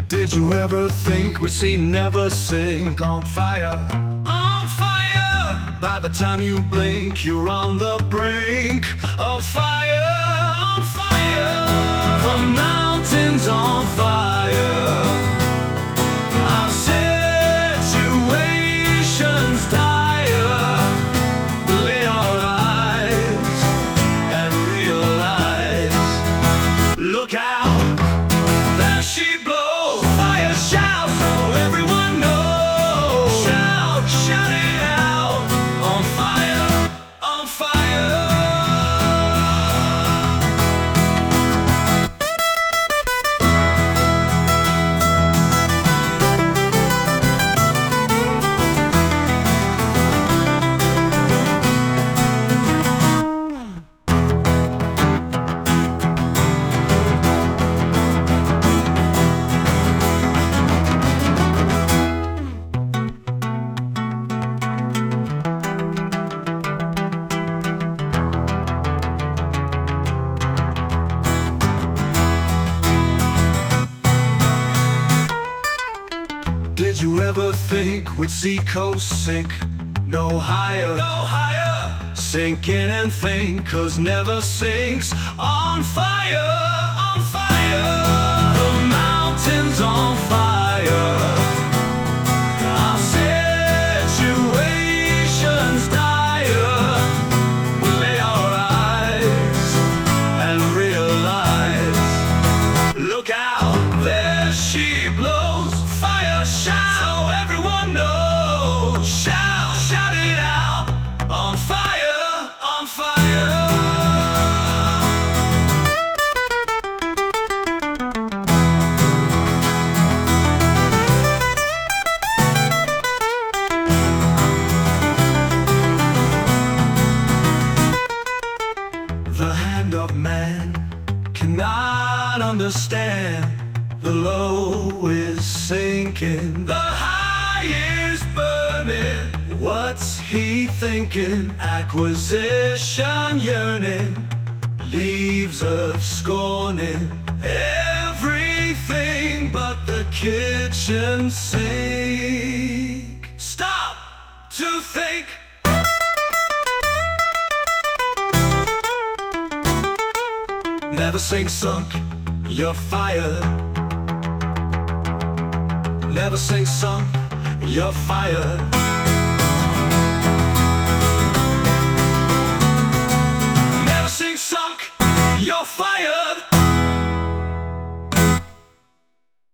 Did you ever think we'd see never sink on fire? On fire! By the time you blink, you're on the brink of fire. On fire! The mountain's on fire. Our situation's dire. Lay our eyes and realize. Look out, there she blows. Fire shout so everyone knows. Shout, shout it out. On fire, on fire. Did you ever think we'd see coast sink no higher? No higher. Sink in and think, 'cause never sinks. On fire, on fire. The mountain's on fire. Our situation's dire. Lay our eyes and realize. Look out, there she blows. Fire shout so everyone knows. Shout, shout it out. On fire, on fire. The hand of man cannot understand. The low is sinking, the high is burning. What's he thinking? Acquisition yearning, leaves of scorning everything but the kitchen sink. Stop to think. Never sink sunk, you're fired. Never sink sunk, you're fired.